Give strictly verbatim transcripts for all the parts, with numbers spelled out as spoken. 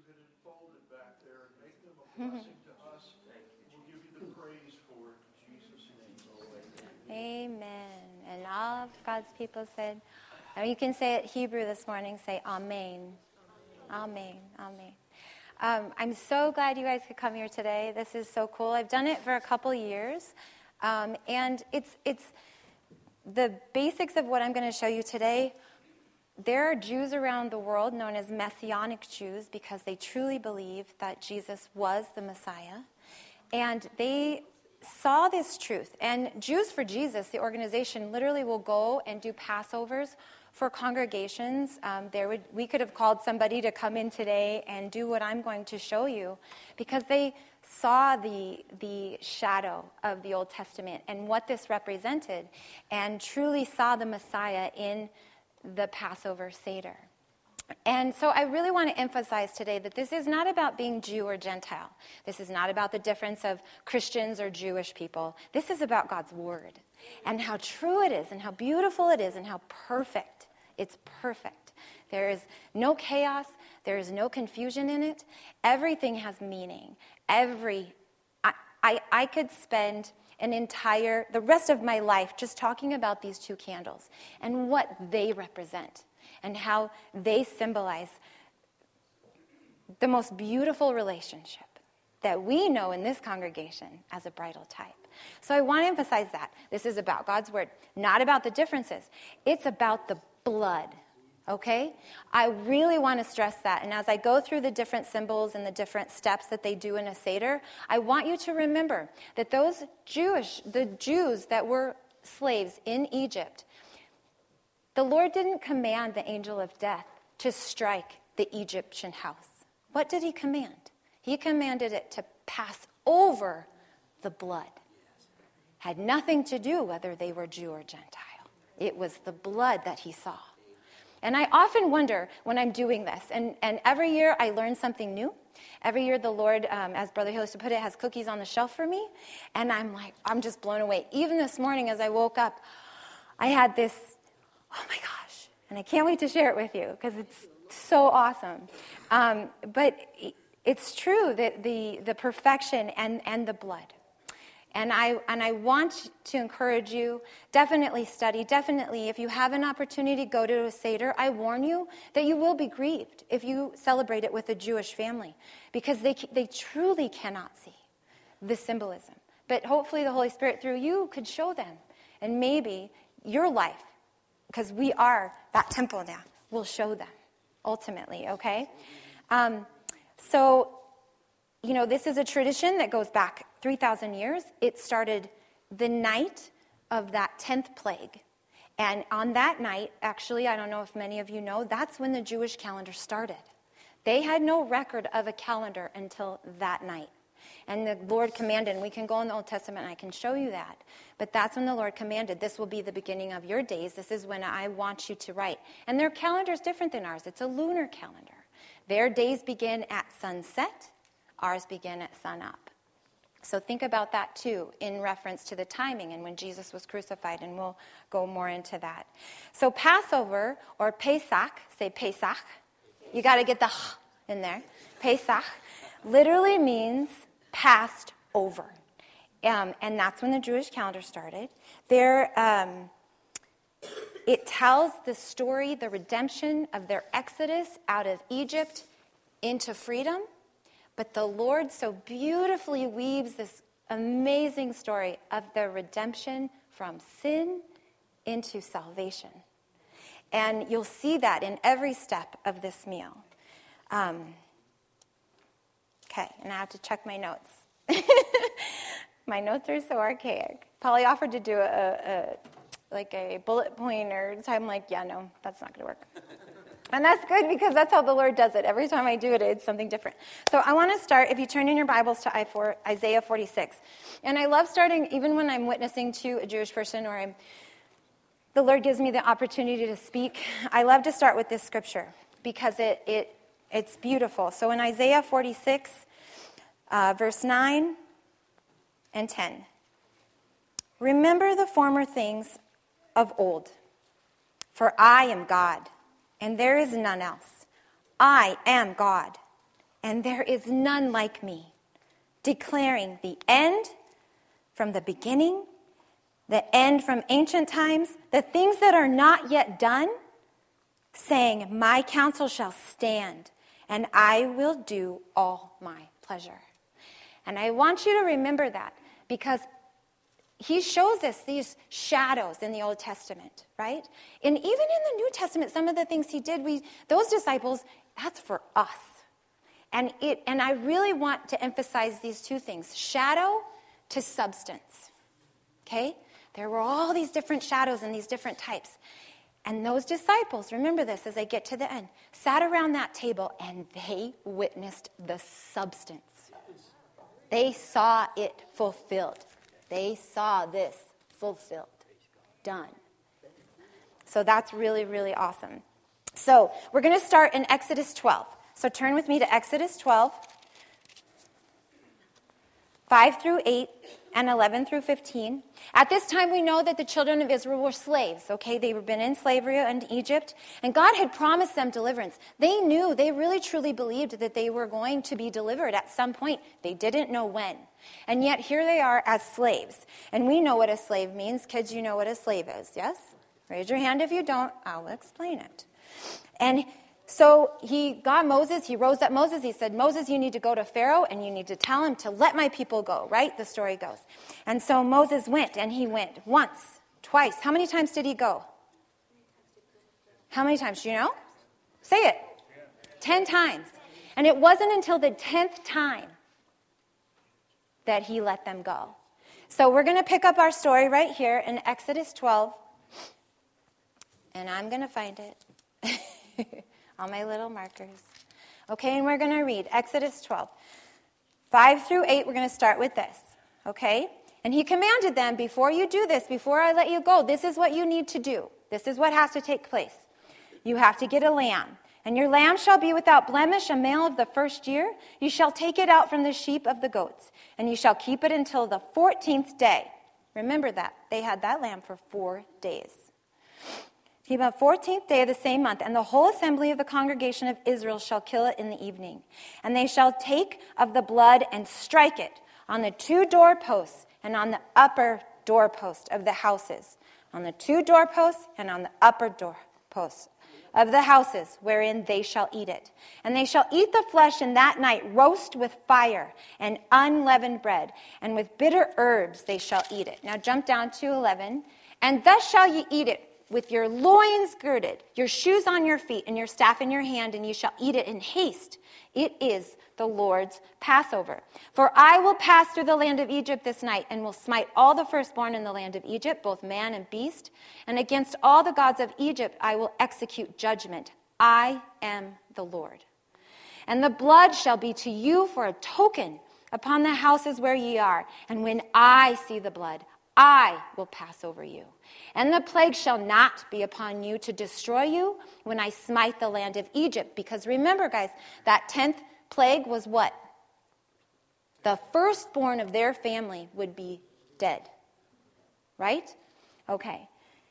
had unfolded back there and make them a blessing to us. We'll give you the praise for it. In Jesus' name. Amen. And all of God's people said, now you can say it Hebrew this morning, say Amen. Amen. Amen. Um, I'm so glad you guys could come here today. This is so cool. I've done it for a couple years. Um, and it's it's the basics of what I'm going to show you today. There are Jews around the world known as Messianic Jews because they truly believe that Jesus was the Messiah. And they saw this truth. And Jews for Jesus, the organization, literally will go and do Passovers for congregations. Um, there would we could have called somebody to come in today and do what I'm going to show you because they saw the the shadow of the Old Testament and what this represented and truly saw the Messiah in the Passover Seder. And so I really want to emphasize today that this is not about being Jew or Gentile. This is not about the difference of Christians or Jewish people. This is about God's Word and how true it is and how beautiful it is and how perfect. It's perfect. There is no chaos. There is no confusion in it. Everything has meaning. Every, I, I, I could spend an entire, the rest of my life just talking about these two candles and what they represent and how they symbolize the most beautiful relationship that we know in this congregation as a bridal type. So I want to emphasize that. This is about God's Word, not about the differences. It's about the blood, okay? I really want to stress that. And as I go through the different symbols and the different steps that they do in a Seder, I want you to remember that those Jewish, the Jews that were slaves in Egypt, the Lord didn't command the angel of death to strike the Egyptian house. What did he command? He commanded it to pass over the blood. Had nothing to do whether they were Jew or Gentile. It was the blood that he saw. And I often wonder when I'm doing this, and, and every year I learn something new. Every year the Lord, um, as Brother Hill used to put it, has cookies on the shelf for me. And I'm like, I'm just blown away. Even this morning as I woke up, I had this, oh my gosh. And I can't wait to share it with you because it's so awesome. Um, but it's true that the, the perfection and, and the blood. And I and I want to encourage you, definitely study, definitely if you have an opportunity to go to a Seder, I warn you that you will be grieved if you celebrate it with a Jewish family because they they truly cannot see the symbolism. But hopefully the Holy Spirit through you could show them. And maybe your life, because we are that temple now, will show them ultimately, okay? Um, so... You know, this is a tradition that goes back three thousand years. It started the night of that tenth plague. And on that night, actually, I don't know if many of you know, that's when the Jewish calendar started. They had no record of a calendar until that night. And the Lord commanded, and we can go in the Old Testament and I can show you that. But that's when the Lord commanded, this will be the beginning of your days. This is when I want you to write. And their calendar is different than ours. It's a lunar calendar. Their days begin at sunset. Ours begin at sunup. So think about that too in reference to the timing and when Jesus was crucified, and we'll go more into that. So Passover, or Pesach, say Pesach. You got to get the ch in there. Pesach literally means passed over. Um, and that's when the Jewish calendar started. There, um, it tells the story, the redemption of their exodus out of Egypt into freedom. But the Lord so beautifully weaves this amazing story of the redemption from sin into salvation. And you'll see that in every step of this meal. Um, okay, and I have to check my notes. My notes are so archaic. Polly offered to do a, a like a bullet pointer, so I'm like, yeah, no, that's not going to work. And that's good because that's how the Lord does it. Every time I do it, it's something different. So I want to start, if you turn in your Bibles to Isaiah forty-six. And I love starting, even when I'm witnessing to a Jewish person or I'm, the Lord gives me the opportunity to speak. I love to start with this scripture because it, it it's beautiful. So in Isaiah forty-six, uh, verse nine and ten. Remember the former things of old, for I am God. And there is none else. I am God, and there is none like me, declaring the end from the beginning, the end from ancient times, the things that are not yet done, saying, my counsel shall stand, and I will do all my pleasure. And I want you to remember that, because he shows us these shadows in the Old Testament, right? And even in the New Testament, some of the things he did, we those disciples, that's for us. And it and I really want to emphasize these two things, shadow to substance. Okay? There were all these different shadows and these different types. And those disciples, remember this as I get to the end, sat around that table and they witnessed the substance. They saw it fulfilled. They saw this fulfilled, done. So that's really, really awesome. So we're going to start in Exodus twelve. So turn with me to Exodus twelve, five through eight, and eleven through fifteen. At this time, we know that the children of Israel were slaves, okay? They had been in slavery in Egypt, and God had promised them deliverance. They knew, they really truly believed that they were going to be delivered at some point. They didn't know when. And yet, here they are as slaves. And we know what a slave means. Kids, you know what a slave is, yes? Raise your hand if you don't. I'll explain it. And so he got Moses, he rose up Moses, he said, Moses, you need to go to Pharaoh and you need to tell him to let my people go, right? The story goes. And so Moses went, and he went once, twice. How many times did he go? How many times? Do you know? Say it. Ten times. And it wasn't until the tenth time that he let them go. So we're going to pick up our story right here in Exodus twelve. And I'm going to find it. On my little markers. Okay, and we're going to read Exodus twelve. five through eight, we're going to start with this. Okay? And he commanded them, before you do this, before I let you go, this is what you need to do. This is what has to take place. You have to get a lamb. And your lamb shall be without blemish, a male of the first year. You shall take it out from the sheep of the goats. And you shall keep it until the fourteenth day. Remember that. They had that lamb for four days. Keep on the fourteenth day of the same month, and the whole assembly of the congregation of Israel shall kill it in the evening. And they shall take of the blood and strike it on the two doorposts and on the upper doorpost of the houses, on the two doorposts and on the upper doorposts of the houses wherein they shall eat it. And they shall eat the flesh in that night, roast with fire and unleavened bread, and with bitter herbs they shall eat it. Now jump down to eleven. And thus shall ye eat it, with your loins girded, your shoes on your feet, and your staff in your hand, and you shall eat it in haste. It is the Lord's Passover. For I will pass through the land of Egypt this night, and will smite all the firstborn in the land of Egypt, both man and beast. And against all the gods of Egypt I will execute judgment. I am the Lord. And the blood shall be to you for a token upon the houses where ye are. And when I see the blood, I will pass over you. And the plague shall not be upon you to destroy you when I smite the land of Egypt. Because remember, guys, that tenth plague was what? The firstborn of their family would be dead. Right? Okay.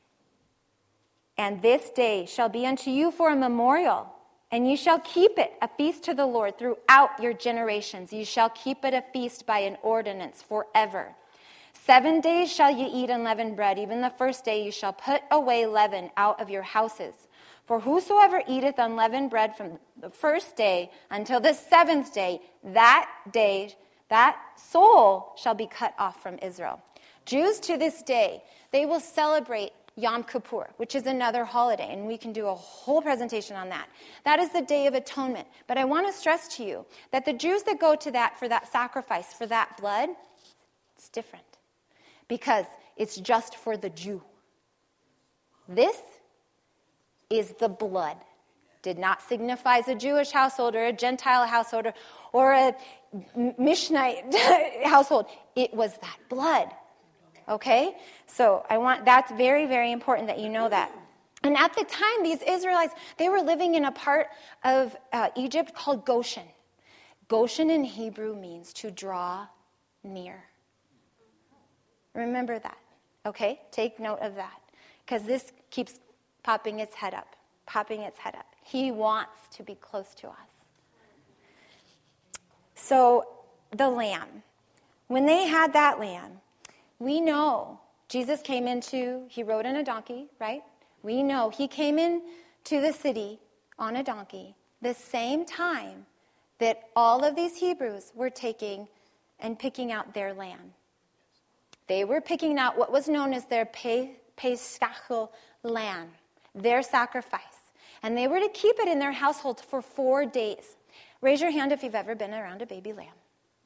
And this day shall be unto you for a memorial, and you shall keep it a feast to the Lord throughout your generations. You shall keep it a feast by an ordinance forever. Seven days shall ye eat unleavened bread. Even the first day you shall put away leaven out of your houses. For whosoever eateth unleavened bread from the first day until the seventh day, that day, that soul shall be cut off from Israel. Jews to this day, they will celebrate Yom Kippur, which is another holiday, and we can do a whole presentation on that. That is the Day of Atonement. But I want to stress to you that the Jews that go to that for that sacrifice, for that blood, it's different. Because it's just for the Jew. This is the blood. Did not signify a Jewish household or a Gentile household or, or a Mishnite household. It was that blood. Okay? So I want that's very, very important that you know that. And at the time, these Israelites, they were living in a part of uh, Egypt called Goshen. Goshen in Hebrew means to draw near. Remember that, okay? Take note of that, because this keeps popping its head up, popping its head up. He wants to be close to us. So the lamb, when they had that lamb, we know Jesus came into, he rode in a donkey, right? We know he came in to the city on a donkey the same time that all of these Hebrews were taking and picking out their lamb. They were picking out what was known as their Paschal lamb, their sacrifice. And they were to keep it in their household for four days. Raise your hand if you've ever been around a baby lamb.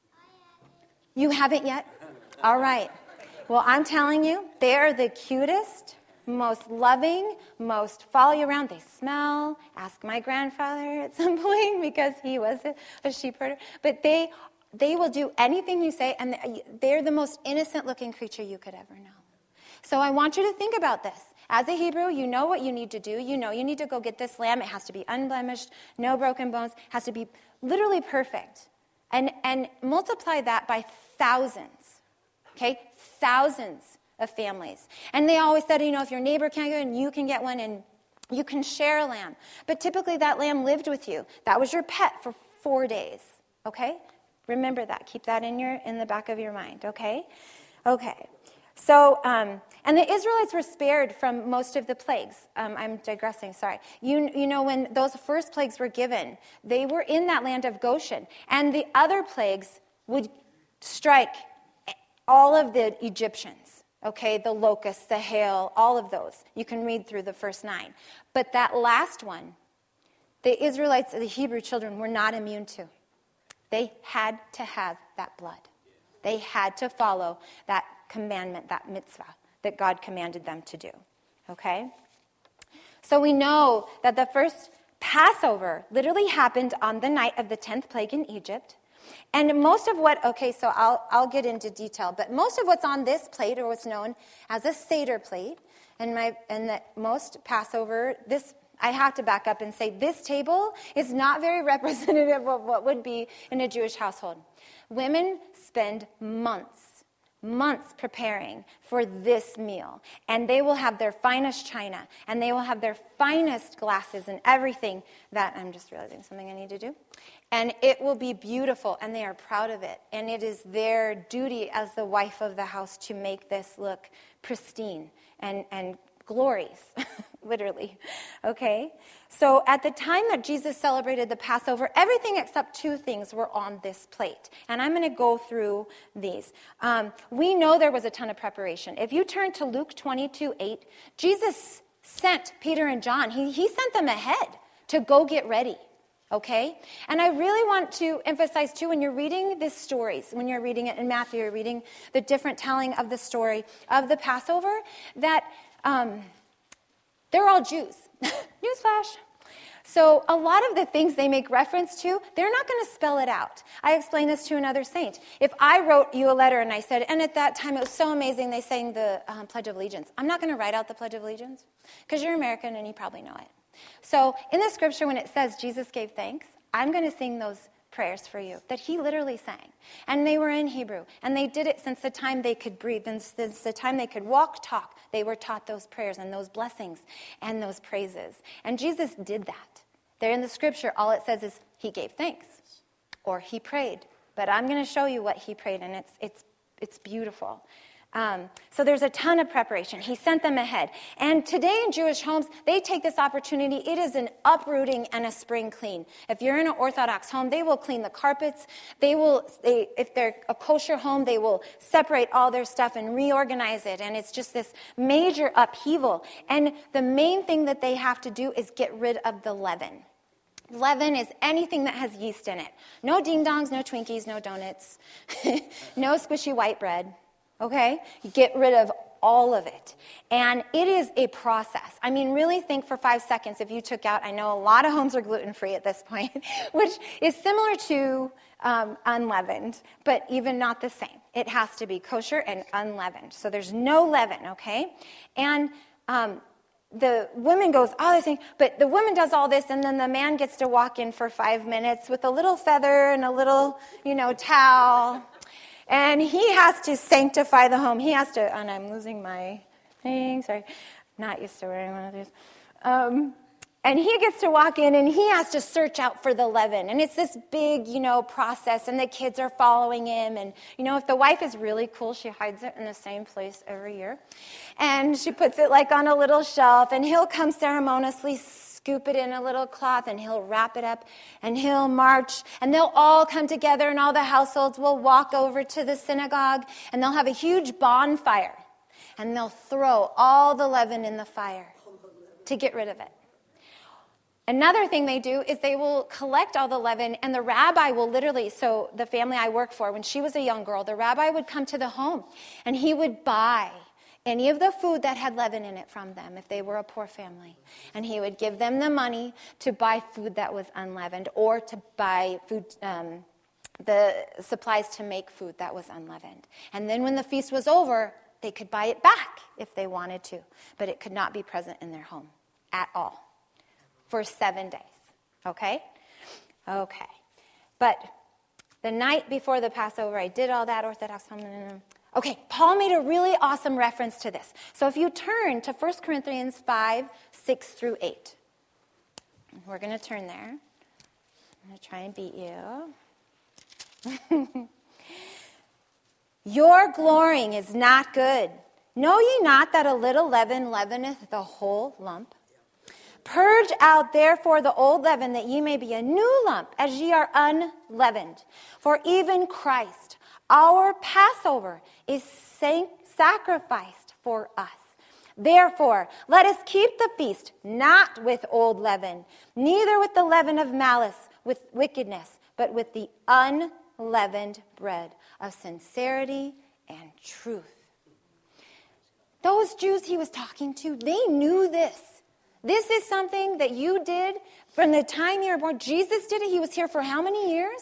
You haven't yet? All right. Well, I'm telling you, they are the cutest, most loving, most follow you around. They smell. Ask my grandfather at some point because he was a, a sheep herder. But they they will do anything you say, and they're the most innocent-looking creature you could ever know. So I want you to think about this. As a Hebrew, you know what you need to do. You know you need to go get this lamb. It has to be unblemished, no broken bones, has to be literally perfect. And, and multiply that by thousands, okay? Thousands of families. And they always said, you know, if your neighbor can't go and you can get one and you can share a lamb. But typically that lamb lived with you. That was your pet for four days, okay? Remember that. Keep that in your in the back of your mind, okay? Okay. So, um, and the Israelites were spared from most of the plagues. Um, I'm digressing, sorry. You, you know, when those first plagues were given, they were in that land of Goshen. And the other plagues would strike all of the Egyptians, okay? The locusts, the hail, all of those. You can read through the first nine. But that last one, the Israelites, the Hebrew children, were not immune to. They had to have that blood. They had to follow that commandment, that mitzvah that God commanded them to do, okay? So we know that the first Passover literally happened on the night of the tenth plague in Egypt. And most of what, okay, so I'll, I'll get into detail, but most of what's on this plate, or what's known as a Seder plate, and my and the most Passover, this, I have to back up and say this table is not very representative of what would be in a Jewish household. Women spend months months preparing for this meal. And they will have their finest china, and they will have their finest glasses and everything that, I'm just realizing something I need to do. And it will be beautiful, and they are proud of it. And it is their duty as the wife of the house to make this look pristine and, and glorious, literally. Okay? So at the time that Jesus celebrated the Passover, everything except two things were on this plate. And I'm going to go through these. Um, we know there was a ton of preparation. If you turn to Luke twenty-two eight, Jesus sent Peter and John. He, he sent them ahead to go get ready. Okay? And I really want to emphasize, too, when you're reading these stories, when you're reading it in Matthew, you're reading the different telling of the story of the Passover, that um, they're all Jews. Newsflash. So a lot of the things they make reference to, they're not going to spell it out. I explained this to another saint. If I wrote you a letter and I said, and at that time it was so amazing, they sang the um, Pledge of Allegiance. I'm not going to write out the Pledge of Allegiance because you're American and you probably know it. So in the scripture when it says Jesus gave thanks, I'm going to sing those prayers for you that he literally sang. And they were in Hebrew. And they did it since the time they could breathe, and since the time they could walk, talk. They were taught those prayers and those blessings and those praises. And Jesus did that. There in the scripture, all it says is he gave thanks or he prayed. But I'm going to show you what he prayed, and it's it's it's beautiful. Um, so there's a ton of preparation. He sent them ahead. And today in Jewish homes, they take this opportunity. It is an uprooting and a spring clean. If you're in an Orthodox home, they will clean the carpets. They will, they, if they're a kosher home, they will separate all their stuff and reorganize it. And it's just this major upheaval. And the main thing that they have to do is get rid of the leaven. Leaven is anything that has yeast in it. No ding-dongs, no Twinkies, no donuts, no squishy white bread. Okay? Get rid of all of it. And it is a process. I mean, really think for five seconds if you took out, I know a lot of homes are gluten-free at this point, which is similar to um, unleavened, but even not the same. It has to be kosher and unleavened. So there's no leaven, okay? And um, the woman goes, oh, this thing, but the woman does all this, and then the man gets to walk in for five minutes with a little feather and a little, you know, towel. And he has to sanctify the home. He has to, and I'm losing my thing, sorry, not used to wearing one of these. Um, And he gets to walk in, and he has to search out for the leaven. And it's this big, you know, process, and the kids are following him. And, you know, if the wife is really cool, she hides it in the same place every year. And she puts it, like, on a little shelf, and he'll come ceremoniously scoop it in a little cloth, and he'll wrap it up, and he'll march, and they'll all come together, and all the households will walk over to the synagogue, and they'll have a huge bonfire, and they'll throw all the leaven in the fire to get rid of it. Another thing they do is they will collect all the leaven, and the rabbi will literally, so the family I work for, when she was a young girl, the rabbi would come to the home, and he would buy any of the food that had leaven in it from them if they were a poor family. And he would give them the money to buy food that was unleavened, or to buy food, um, the supplies to make food that was unleavened. And then when the feast was over, they could buy it back if they wanted to, but it could not be present in their home at all. For seven days, okay? Okay. But the night before the Passover, I did all that Orthodox. Okay, Paul made a really awesome reference to this. So if you turn to First Corinthians five, six through eight. We're going to turn there. I'm going to try and beat you. Your glorying is not good. Know ye not that a little leaven leaveneth the whole lump? Purge out therefore the old leaven, that ye may be a new lump, as ye are unleavened. For even Christ, our Passover, is sacrificed for us. Therefore, let us keep the feast not with old leaven, neither with the leaven of malice, with wickedness, but with the unleavened bread of sincerity and truth. Those Jews he was talking to, they knew this. This is something that you did from the time you were born. Jesus did it. He was here for how many years?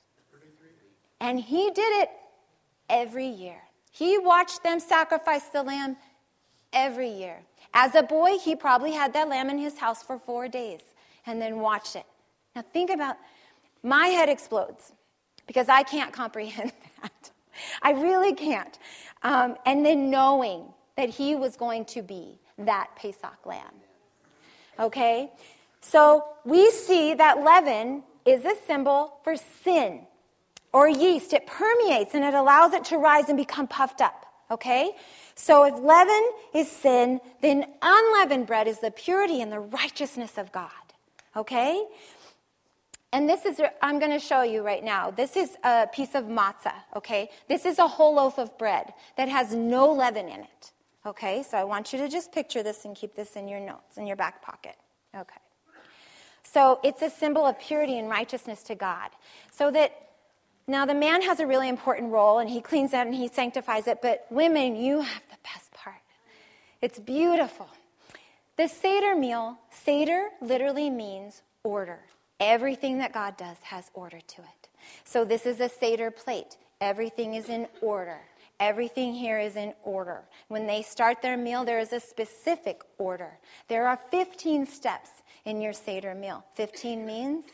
And he did it every year. He watched them sacrifice the lamb every year. As a boy, he probably had that lamb in his house for four days and then watched it. Now think about, my head explodes because I can't comprehend that. I really can't. Um, and then knowing that he was going to be that Pesach lamb. Okay? So we see that leaven is a symbol for sin or yeast. It permeates and it allows it to rise and become puffed up. Okay? So if leaven is sin, then unleavened bread is the purity and the righteousness of God. Okay? And this is, I'm going to show you right now. This is a piece of matzah. Okay? This is a whole loaf of bread that has no leaven in it. Okay, so I want you to just picture this and keep this in your notes, in your back pocket. Okay. So it's a symbol of purity and righteousness to God. So that, now the man has a really important role, and he cleans that and he sanctifies it, but women, you have the best part. It's beautiful. The Seder meal, Seder literally means order. Everything that God does has order to it. So this is a Seder plate. Everything is in order. Everything here is in order. When they start their meal, there is a specific order. There are fifteen steps in your Seder meal. fifteen means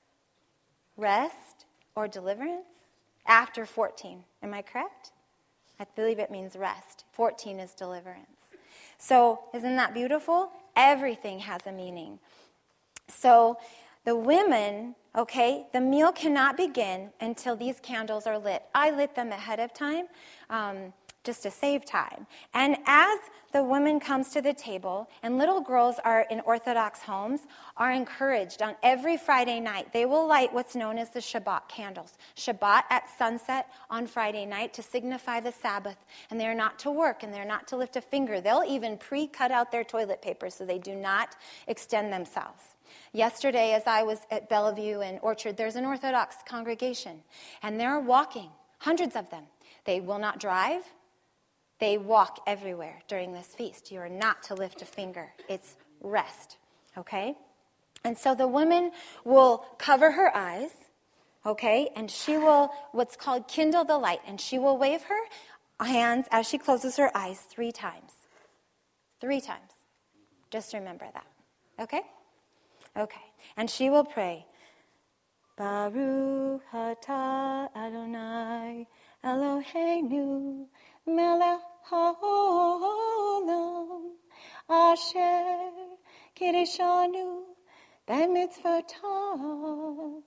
rest or deliverance. After fourteen, am I correct? I believe it means rest. fourteen is deliverance. So isn't that beautiful? Everything has a meaning. So the women, okay, the meal cannot begin until these candles are lit. I lit them ahead of time um, just to save time. And as the woman comes to the table, and little girls are in Orthodox homes, are encouraged on every Friday night, they will light what's known as the Shabbat candles. Shabbat at sunset on Friday night to signify the Sabbath. And they're not to work, and they're not to lift a finger. They'll even pre-cut out their toilet paper so they do not extend themselves. Yesterday, as I was at Bellevue and Orchard, there's an Orthodox congregation, and they're walking, hundreds of them. They will not drive. They walk everywhere during this feast. You are not to lift a finger. It's rest, okay? And so the woman will cover her eyes, okay, and she will, what's called kindle the light, and she will wave her hands as she closes her eyes three times. Three times. Just remember that, okay? Okay, and she will pray, Baruch atah Adonai Eloheinu melech haolam asher kirishanu במצוותיו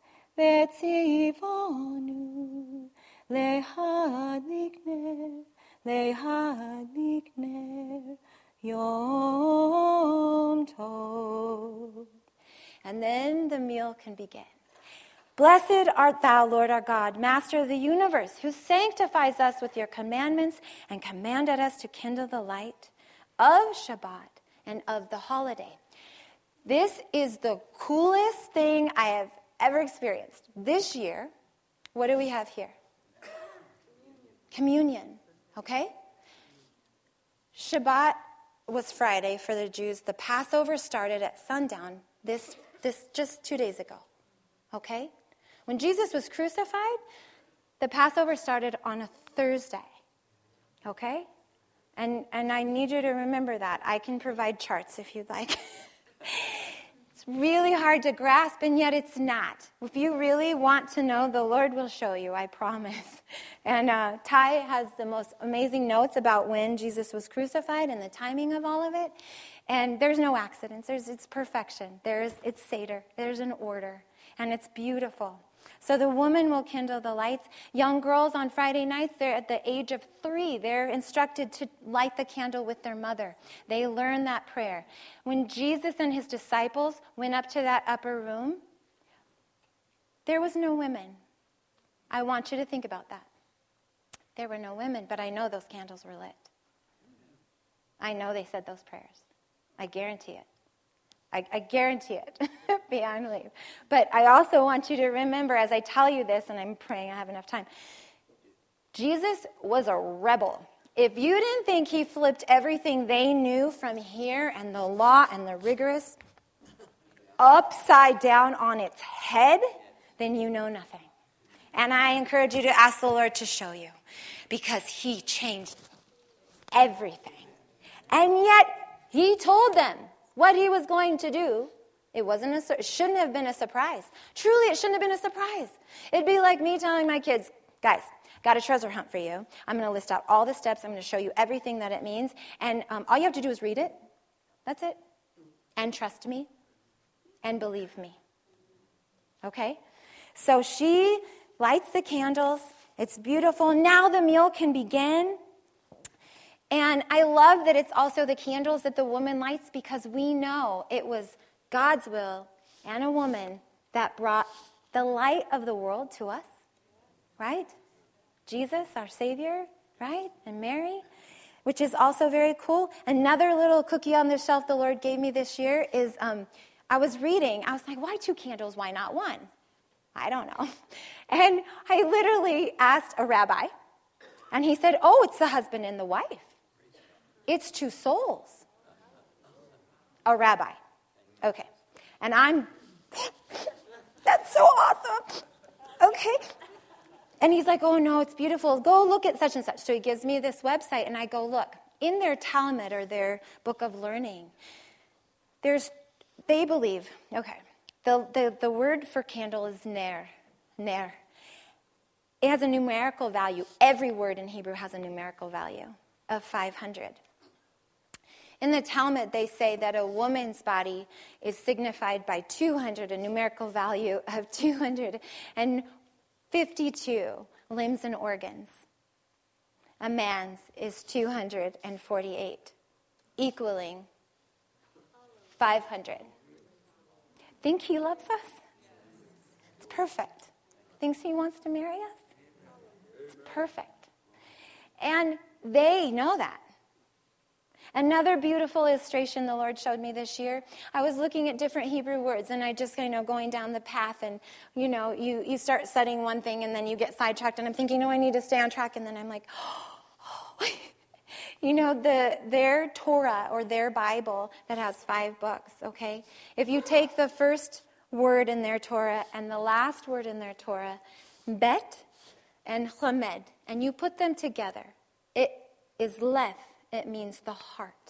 וציוונו להדליק נר, להדליק נר Yom Tov. And then the meal can begin. Blessed art thou, Lord our God, Master of the universe, who sanctifies us with your commandments and commanded us to kindle the light of Shabbat and of the holiday. This is the coolest thing I have ever experienced. This year, what do we have here? Communion, okay? Shabbat was Friday for the Jews. The Passover started at sundown this, this just two days ago, okay? When Jesus was crucified, the Passover started on a Thursday, okay? And and I need you to remember that. I can provide charts if you'd like. It's really hard to grasp, and yet it's not. If you really want to know, the Lord will show you, I promise. And uh, Ty has the most amazing notes about when Jesus was crucified and the timing of all of it. And there's no accidents. There's it's perfection. There's it's Seder. There's an order, and it's beautiful. So the woman will kindle the lights. Young girls on Friday nights, they're at the age of three. They're instructed to light the candle with their mother. They learn that prayer. When Jesus and his disciples went up to that upper room, there was no women. I want you to think about that. There were no women, but I know those candles were lit. I know they said those prayers. I guarantee it. I, I guarantee it, beyond belief. But I also want you to remember, as I tell you this, and I'm praying I have enough time, Jesus was a rebel. If you didn't think he flipped everything they knew from here and the law and the rigorous upside down on its head, then you know nothing. And I encourage you to ask the Lord to show you, because he changed everything. And yet, he told them what he was going to do. It wasn't a, it shouldn't have been a surprise. Truly, it shouldn't have been a surprise. It'd be like me telling my kids, guys, got a treasure hunt for you. I'm going to list out all the steps. I'm going to show you everything that it means. And um, all you have to do is read it. That's it. And trust me. And believe me. Okay? So she lights the candles. It's beautiful. Now the meal can begin. And I love that it's also the candles that the woman lights, because we know it was God's will and a woman that brought the light of the world to us, right? Jesus, our Savior, right? And Mary, which is also very cool. Another little cookie on the shelf the Lord gave me this year is, um, I was reading, I was like, why two candles, why not one? I don't know. And I literally asked a rabbi, and he said, oh, it's the husband and the wife. It's two souls. A rabbi. Okay. And I'm, that's so awesome. Okay. And he's like, oh, no, it's beautiful. Go look at such and such. So he gives me this website, and I go look. In their Talmud, or their book of learning, there's, they believe, okay, the, the, the word for candle is ner, ner. It has a numerical value. Every word in Hebrew has a numerical value of five hundred. In the Talmud, they say that a woman's body is signified by two hundred, a numerical value of two hundred fifty-two limbs and organs. A man's is two hundred forty-eight, equaling five hundred. Think he loves us? It's perfect. Thinks he wants to marry us? It's perfect. And they know that. Another beautiful illustration the Lord showed me this year, I was looking at different Hebrew words, and I just, you know, going down the path, and, you know, you, you start studying one thing, and then you get sidetracked, and I'm thinking, no, I need to stay on track, and then I'm like, oh, you know, the their Torah, or their Bible that has five books, okay? If you take the first word in their Torah and the last word in their Torah, bet and chamed, and you put them together, it is lef. It means the heart.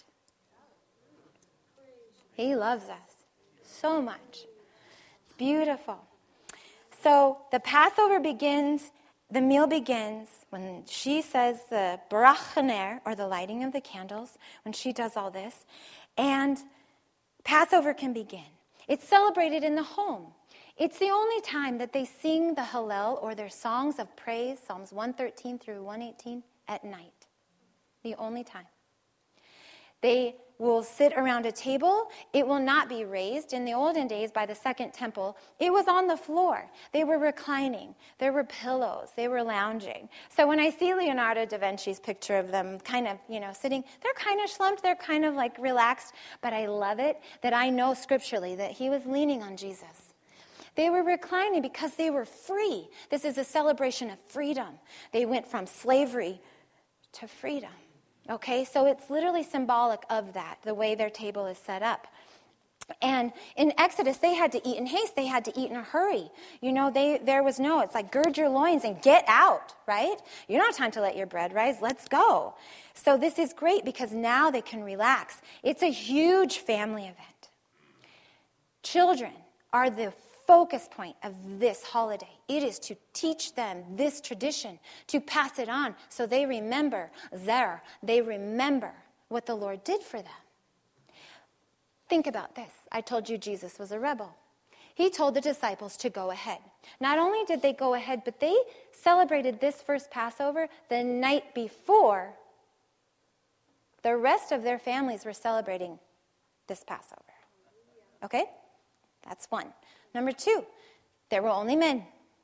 He loves us so much. It's beautiful. So the Passover begins, the meal begins when she says the Barach Haner, or the lighting of the candles, when she does all this. And Passover can begin. It's celebrated in the home. It's the only time that they sing the Hallel or their songs of praise, Psalms one thirteen through one eighteen, at night. The only time. They will sit around a table. It will not be raised. In the olden days, by the Second Temple, it was on the floor. They were reclining. There were pillows. They were lounging. So when I see Leonardo da Vinci's picture of them kind of, you know, sitting, they're kind of slumped. They're kind of like relaxed. But I love it that I know scripturally that he was leaning on Jesus. They were reclining because they were free. This is a celebration of freedom. They went from slavery to freedom. Okay, so it's literally symbolic of that, the way their table is set up. And in Exodus, they had to eat in haste. They had to eat in a hurry. You know, they there was no, it's like gird your loins and get out, right? You don't have time to let your bread rise. Let's go. So this is great because now they can relax. It's a huge family event. Children are the focus point of this holiday. It is to teach them this tradition, to pass it on so they remember there. They remember what the Lord did for them. Think about this. I told you Jesus was a rebel. He told the disciples to go ahead. Not only did they go ahead, but they celebrated this first Passover the night before the rest of their families were celebrating this Passover. Okay? That's one. Number two, there were only men.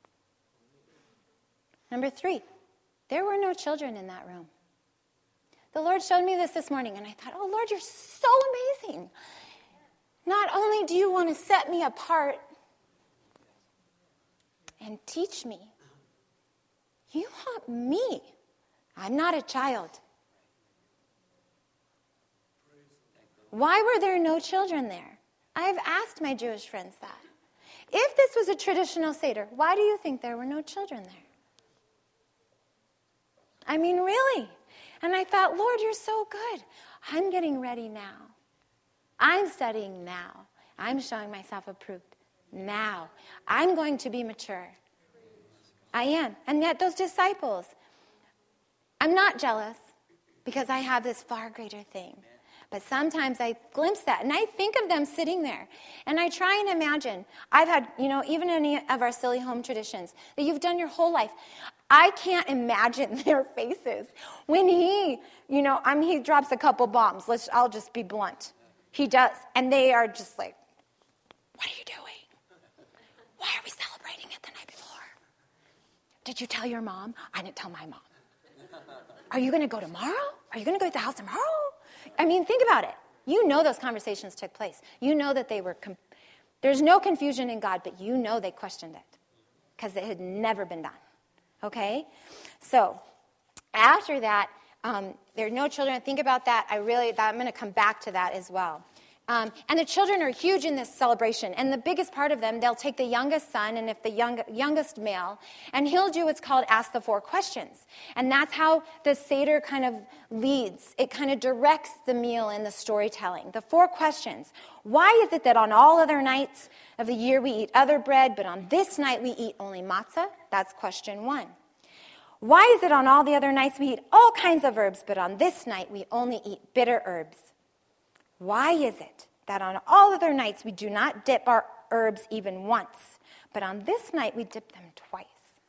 Number three, there were no children in that room. The Lord showed me this this morning, and I thought, oh, Lord, you're so amazing. Not only do you want to set me apart and teach me, you want me. I'm not a child. Why were there no children there? I've asked my Jewish friends that. If this was a traditional Seder, why do you think there were no children there? I mean, really? And I thought, Lord, you're so good. I'm getting ready now. I'm studying now. I'm showing myself approved now. I'm going to be mature. I am. And yet those disciples, I'm not jealous because I have this far greater thing. But sometimes I glimpse that, and I think of them sitting there. And I try and imagine, I've had, you know, even any of our silly home traditions that you've done your whole life. I can't imagine their faces. When he, you know, I mean, he drops a couple bombs. Let's, I'll just be blunt. He does. And they are just like, what are you doing? Why are we celebrating it the night before? Did you tell your mom? I didn't tell my mom. Are you going to go tomorrow? Are you going to go to the house tomorrow? I mean, think about it. You know those conversations took place. You know that they were, com- there's no confusion in God, but you know they questioned it because it had never been done. Okay? So, after that, um, there are no children. Think about that. I really, that, I'm going to come back to that as well. Um, and the children are huge in this celebration. And the biggest part of them, they'll take the youngest son, and if the young, youngest male, and he'll do what's called ask the four questions. And that's how the Seder kind of leads. It kind of directs the meal and the storytelling. The four questions. Why is it that on all other nights of the year we eat other bread, but on this night we eat only matzah? That's question one. Why is it on all the other nights we eat all kinds of herbs, but on this night we only eat bitter herbs? Why is it that on all other nights we do not dip our herbs even once, but on this night we dip them twice?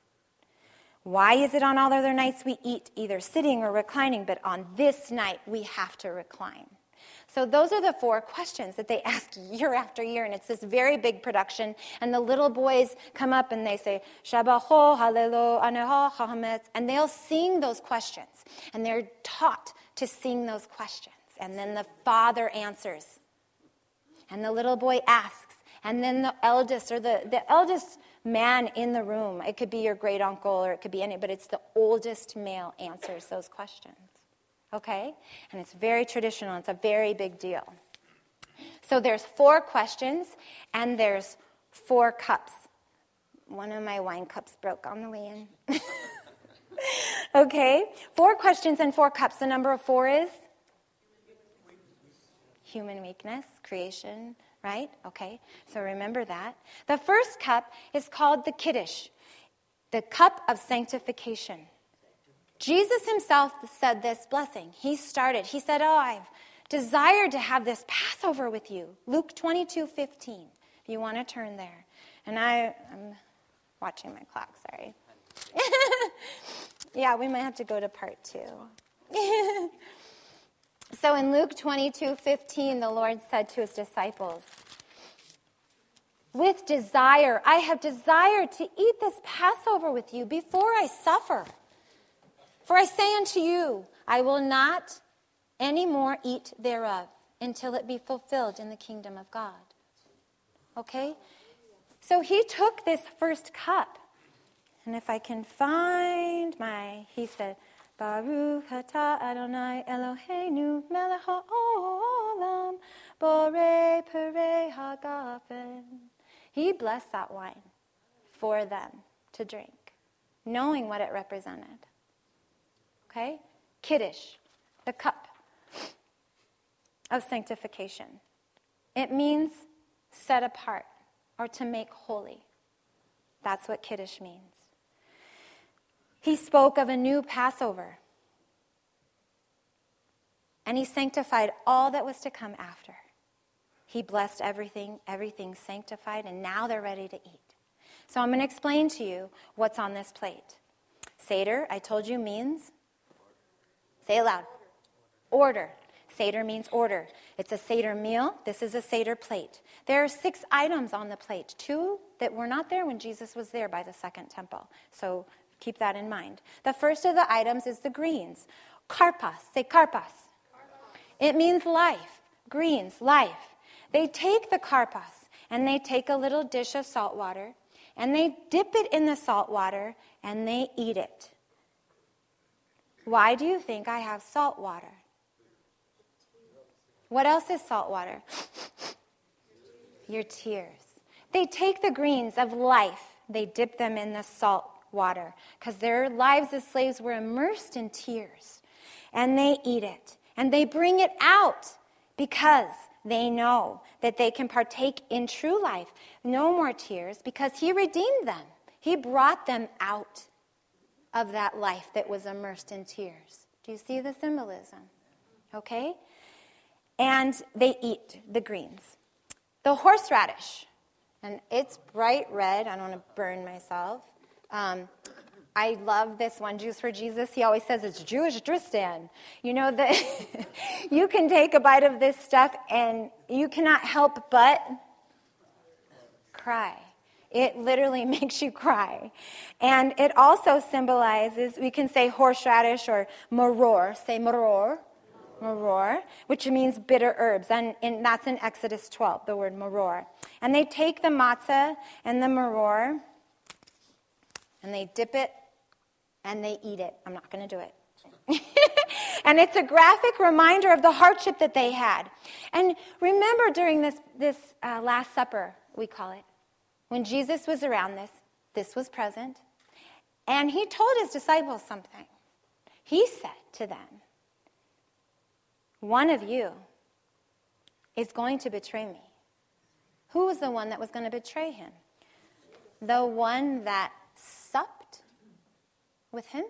Why is it on all other nights we eat either sitting or reclining, but on this night we have to recline? So those are the four questions that they ask year after year, and it's this very big production. And the little boys come up and they say, Shabacho, Hallelo, Aneho, Chahametz, and they'll sing those questions. And they're taught to sing those questions. And then the father answers. And the little boy asks. And then the eldest, or the, the eldest man in the room, it could be your great uncle or it could be any, but it's the oldest male answers those questions. Okay? And it's very traditional. It's a very big deal. So there's four questions and there's four cups. One of my wine cups broke on the way in. Okay? Four questions and four cups. The number of four is? Human weakness, creation, right? Okay, so remember that. The first cup is called the Kiddush, the cup of sanctification. Jesus himself said this blessing. He started, he said, oh, I've desired to have this Passover with you. Luke twenty-two fifteen. If you want to turn there. And I, I'm watching my clock, sorry. Yeah, we might have to go to part two. So in Luke twenty-two fifteen, the Lord said to his disciples, with desire, I have desired to eat this Passover with you before I suffer. For I say unto you, I will not any more eat thereof until it be fulfilled in the kingdom of God. Okay? So he took this first cup. And if I can find my, he said, Baruch atah Adonai Eloheinu melech haolam borei perei hagafen. He blessed that wine for them to drink, knowing what it represented. Okay? Kiddush, the cup of sanctification. It means set apart or to make holy. That's what Kiddush means. He spoke of a new Passover. And he sanctified all that was to come after. He blessed everything, everything sanctified, and now they're ready to eat. So I'm going to explain to you what's on this plate. Seder, I told you, means, say it loud, order. Seder means order. It's a Seder meal. This is a Seder plate. There are six items on the plate, two that were not there when Jesus was there by the second temple. So keep that in mind. The first of the items is the greens. Karpas, say karpas. It means life, greens, life. They take the karpas and they take a little dish of salt water and they dip it in the salt water and they eat it. Why do you think I have salt water? What else is salt water? Your tears. They take the greens of life, they dip them in the salt water because their lives as slaves were immersed in tears. And they eat it. And they bring it out because they know that they can partake in true life. No more tears because he redeemed them. He brought them out of that life that was immersed in tears. Do you see the symbolism? Okay? And they eat the greens. The horseradish, and it's bright red. I don't want to burn myself. Um, I love this one, Juice for Jesus. He always says it's Jewish Tristan. You know that you can take a bite of this stuff and you cannot help but cry. It literally makes you cry. And it also symbolizes, we can say horseradish or maror. Say maror. Maror, which means bitter herbs. And, and that's in Exodus twelve, the word maror. And they take the matzah and the maror and they dip it and they eat it. I'm not going to do it. And it's a graphic reminder of the hardship that they had. And remember during this, this uh, Last Supper, we call it, when Jesus was around this, this was present. And he told his disciples something. He said to them, one of you is going to betray me. Who was the one that was going to betray him? The one that supped with him?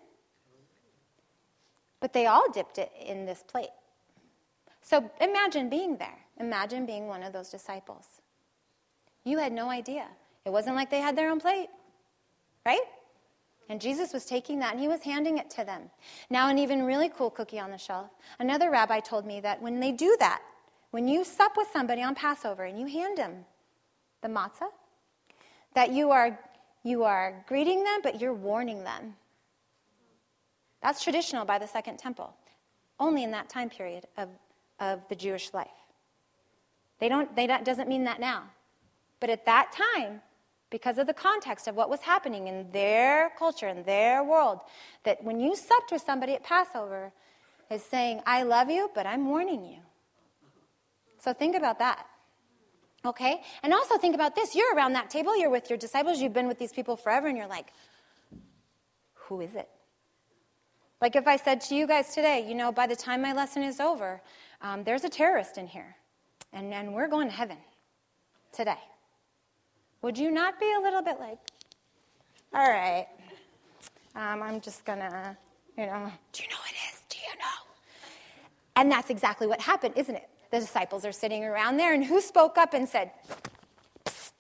But they all dipped it in this plate. So imagine being there. Imagine being one of those disciples. You had no idea. It wasn't like they had their own plate, right? And Jesus was taking that and he was handing it to them. Now, an even really cool cookie on the shelf. Another rabbi told me that when they do that, when you sup with somebody on Passover and you hand them the matzah, that you are you are greeting them, but you're warning them. That's traditional by the Second Temple, only in that time period of, of the Jewish life. They don't. They don't, doesn't mean that now, but at that time, because of the context of what was happening in their culture, in their world, that when you supped with somebody at Passover, is saying, I love you, but I'm warning you. So think about that. Okay? And also think about this. You're around that table. You're with your disciples. You've been with these people forever, and you're like, who is it? Like if I said to you guys today, you know, by the time my lesson is over, um, there's a terrorist in here, and, and we're going to heaven today. Would you not be a little bit like, all right, um, I'm just going to, you know, do you know what it is? Do you know? And that's exactly what happened, isn't it? The disciples are sitting around there, and who spoke up and said, psst,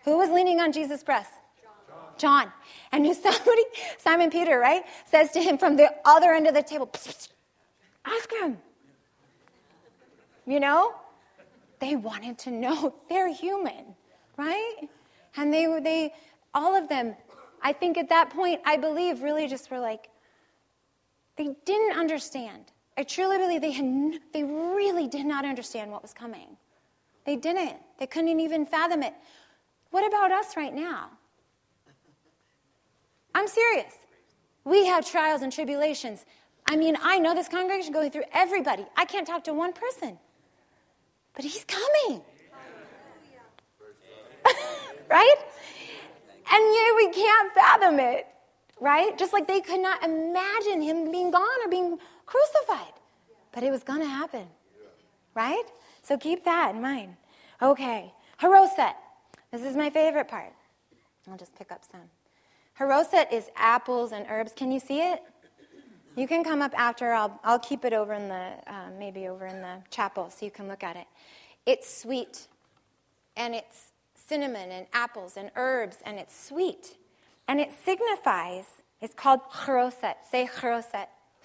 Who was leaning on Jesus' breast? John. John. And somebody, Simon Peter, right, says to him from the other end of the table, psst, psst, ask him. You know? They wanted to know. They're human, right? And they were, they, all of them, I think at that point, I believe, really just were like, they didn't understand. I truly believe they had, they really did not understand what was coming. They didn't. They couldn't even fathom it. What about us right now? I'm serious. We have trials and tribulations. I mean, I know this congregation going through everybody. I can't talk to one person. But he's coming. Right? And yet we can't fathom it. Right? Just like they could not imagine him being gone or being crucified. But it was going to happen. Right? So keep that in mind. Okay. Haroset. This is my favorite part. I'll just pick up some. Haroset is apples and herbs. Can you see it? You can come up after. I'll I'll keep it over in the, uh, maybe over in the chapel so you can look at it. It's sweet. And it's cinnamon and apples and herbs. And it's sweet. And it signifies, it's called haroset. Say haroset.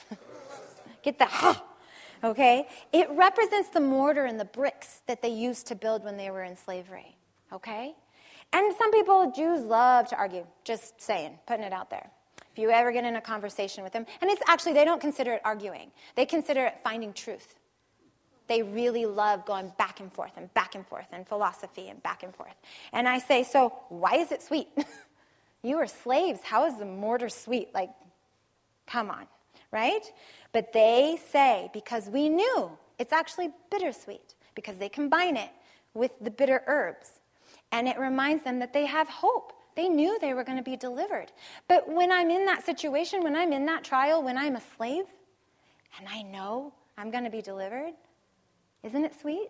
Get the ha. Okay? It represents the mortar and the bricks that they used to build when they were in slavery. Okay? And some people, Jews, love to argue. Just saying, putting it out there. If you ever get in a conversation with them, and it's actually, they don't consider it arguing. They consider it finding truth. They really love going back and forth and back and forth and philosophy and back and forth. And I say, so why is it sweet? You were slaves. How is the mortar sweet? Like, come on, right? But they say, because we knew it's actually bittersweet, because they combine it with the bitter herbs. And it reminds them that they have hope. They knew they were going to be delivered. But when I'm in that situation, when I'm in that trial, when I'm a slave, and I know I'm going to be delivered, isn't it sweet?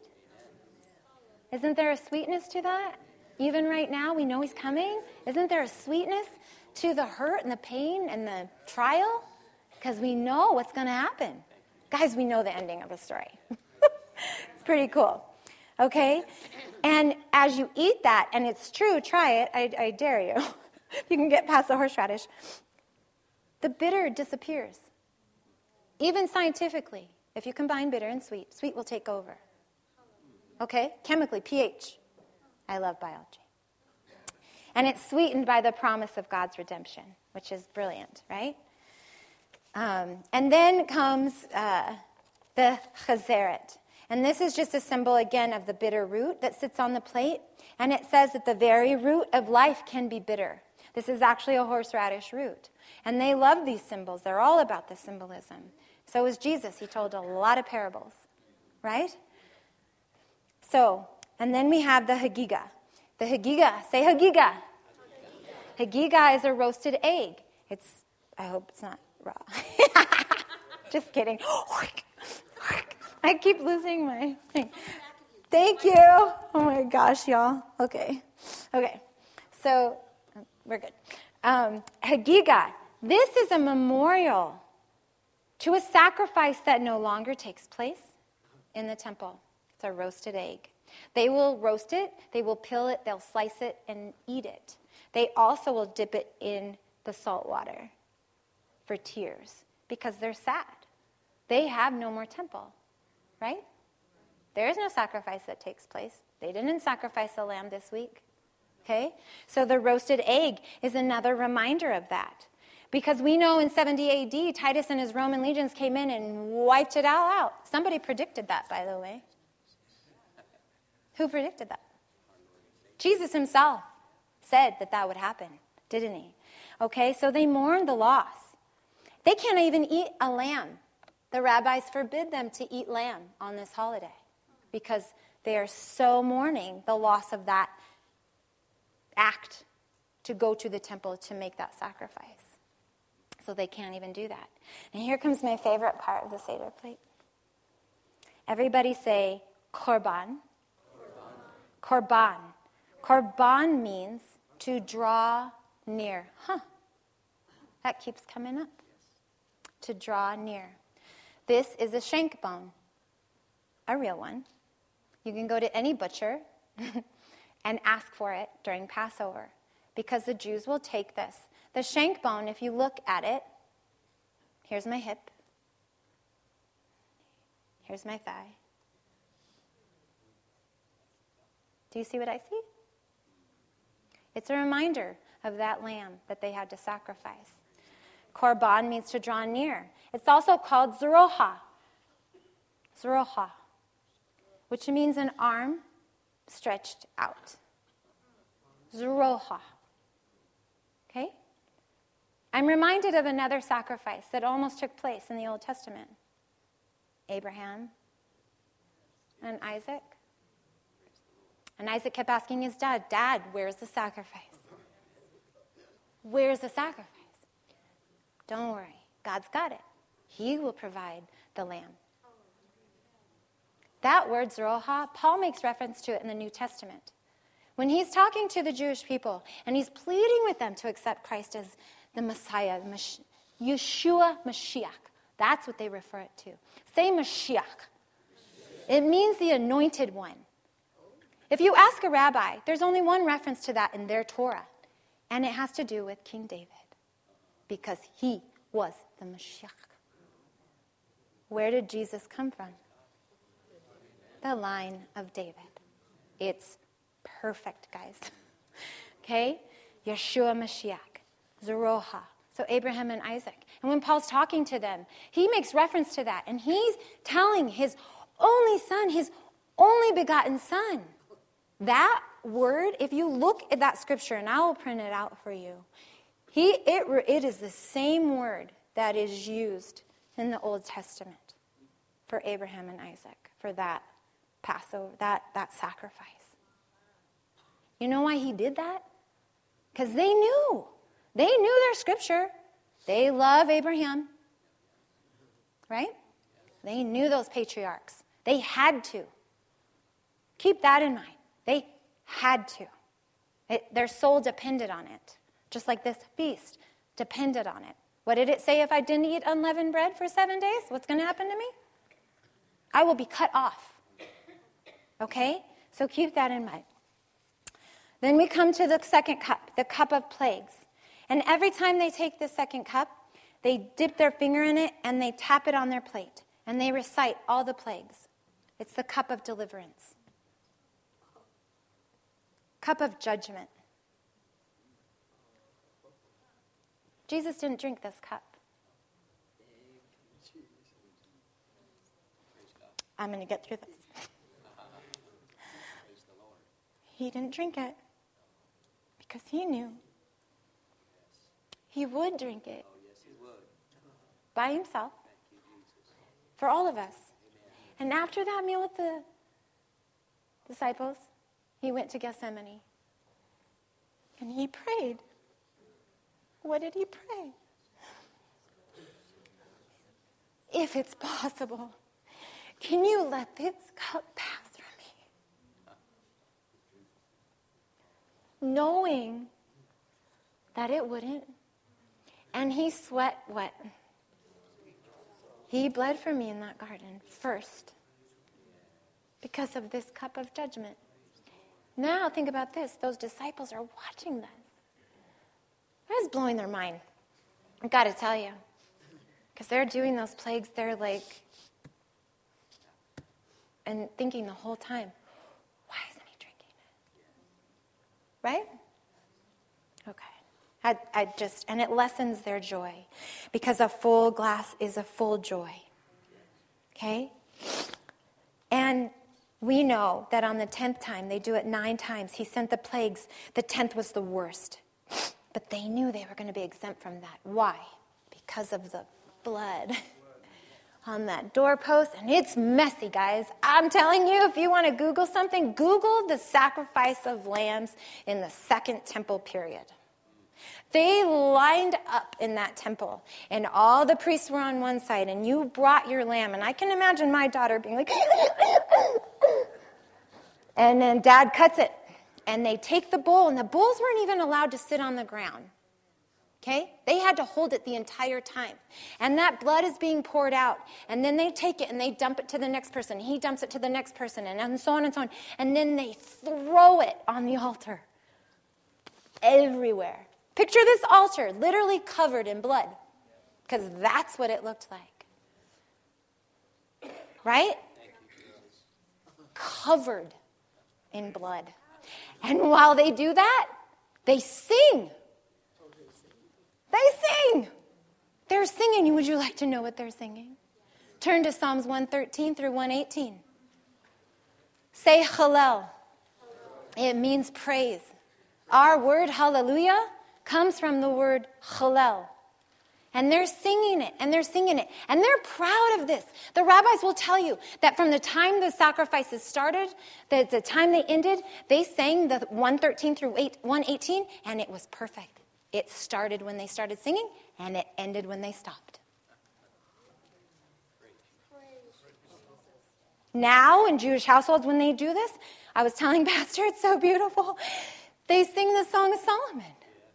Isn't there a sweetness to that? Even right now, we know he's coming. Isn't there a sweetness to the hurt and the pain and the trial? Because we know what's going to happen. Guys, we know the ending of the story. It's pretty cool. Okay? And as you eat that, and it's true, try it, I, I dare you. You can get past the horseradish. The bitter disappears. Even scientifically, if you combine bitter and sweet, sweet will take over. Okay? Chemically, pH. I love biology. And it's sweetened by the promise of God's redemption, which is brilliant, right? Um, and then comes uh, the chazeret. And this is just a symbol, again, of the bitter root that sits on the plate. And it says that the very root of life can be bitter. This is actually a horseradish root. And they love these symbols. They're all about the symbolism. So is Jesus. He told a lot of parables, right? So, and then we have the hagiga. The hagiga, say hagiga. Hagiga is a roasted egg. It's, I hope it's not raw. Just kidding. I keep losing my thing. Thank you. Oh my gosh, y'all. Okay. Okay. So, we're good. Um, hagiga. This is a memorial to a sacrifice that no longer takes place in the temple. It's a roasted egg. They will roast it, they will peel it, they'll slice it and eat it. They also will dip it in the salt water for tears because they're sad. They have no more temple, right? There is no sacrifice that takes place. They didn't sacrifice a lamb this week, okay? So the roasted egg is another reminder of that. Because we know in seventy A D, Titus and his Roman legions came in and wiped it all out. Somebody predicted that, by the way. Who predicted that? Jesus himself said that that would happen, didn't he? Okay, so they mourn the loss. They can't even eat a lamb. The rabbis forbid them to eat lamb on this holiday because they are so mourning the loss of that act to go to the temple to make that sacrifice. So they can't even do that. And here comes my favorite part of the Seder plate. Everybody say korban. Korban. Korban means to draw near. Huh. That keeps coming up. To draw near. This is a shank bone. A real one. You can go to any butcher and ask for it during Passover, because the Jews will take this. The shank bone, if you look at it, here's my hip, here's my thigh. Do you see what I see? It's a reminder of that lamb that they had to sacrifice. Korban means to draw near. It's also called zeroha. Zeroha, which means an arm stretched out. Zeroha. Okay? I'm reminded of another sacrifice that almost took place in the Old Testament. Abraham and Isaac. And Isaac kept asking his dad, Dad, where's the sacrifice? Where's the sacrifice? Don't worry, God's got it. He will provide the lamb. That word, zeroha, Paul makes reference to it in the New Testament. When he's talking to the Jewish people, and he's pleading with them to accept Christ as the Messiah, Yeshua Mashiach. That's what they refer it to. Say Mashiach. It means the anointed one. If you ask a rabbi, there's only one reference to that in their Torah, and it has to do with King David, because he was the Mashiach. Where did Jesus come from? The line of David. It's perfect, guys. Okay? Yeshua Mashiach, Zeroha. So Abraham and Isaac. And when Paul's talking to them, he makes reference to that. And he's telling his only son, his only begotten son. That word, if you look at that scripture, and I will print it out for you, he it, it is the same word that is used in the Old Testament for Abraham and Isaac, for that Passover, that, that sacrifice. You know why he did that? Because they knew. They knew their scripture. They love Abraham. Right? They knew those patriarchs. They had to. Keep that in mind. They had to. It, their soul depended on it. Just like this feast depended on it. What did it say if I didn't eat unleavened bread for seven days? What's going to happen to me? I will be cut off. Okay? So keep that in mind. Then we come to the second cup, the cup of plagues. And every time they take the second cup, they dip their finger in it and they tap it on their plate. And they recite all the plagues. It's the cup of deliverance. Cup of judgment. Jesus didn't drink this cup. I'm going to get through this. He didn't drink it because he knew he would drink it by himself for all of us. And after that meal with the disciples, he went to Gethsemane and he prayed. What did he pray? If it's possible, can you let this cup pass from me? Knowing that it wouldn't. And he sweat wet. He bled for me in that garden first because of this cup of judgment. Now think about this. Those disciples are watching this. That is blowing their mind. I got to tell you. Because they're doing those plagues, they're like, and thinking the whole time, why isn't he drinking it? Right? Okay. I, I just, and it lessens their joy. Because a full glass is a full joy. Okay? And we know that on the tenth time, they do it nine times. He sent the plagues. The tenth was the worst. But they knew they were going to be exempt from that. Why? Because of the blood on that doorpost. And it's messy, guys. I'm telling you, if you want to Google something, Google the sacrifice of lambs in the Second Temple period. They lined up in that temple, and all the priests were on one side, and you brought your lamb. And I can imagine my daughter being like, and then Dad cuts it. And they take the bull, and the bulls weren't even allowed to sit on the ground. Okay? They had to hold it the entire time. And that blood is being poured out. And then they take it and they dump it to the next person. He dumps it to the next person, and, and so on and so on. And then they throw it on the altar. Everywhere. Picture this altar literally covered in blood. Because that's what it looked like. Right? Covered in blood. And while they do that, they sing. They sing. They're singing. Would you like to know what they're singing? Turn to Psalms one thirteen through one eighteen. Say Hallel. It means praise. Our word hallelujah comes from the word Hallel. And they're singing it, and they're singing it. And they're proud of this. The rabbis will tell you that from the time the sacrifices started, the, the time they ended, they sang the one thirteen through one eighteen, and it was perfect. It started when they started singing, and it ended when they stopped. Now, in Jewish households, when they do this, I was telling Pastor, it's so beautiful. They sing the Song of Solomon.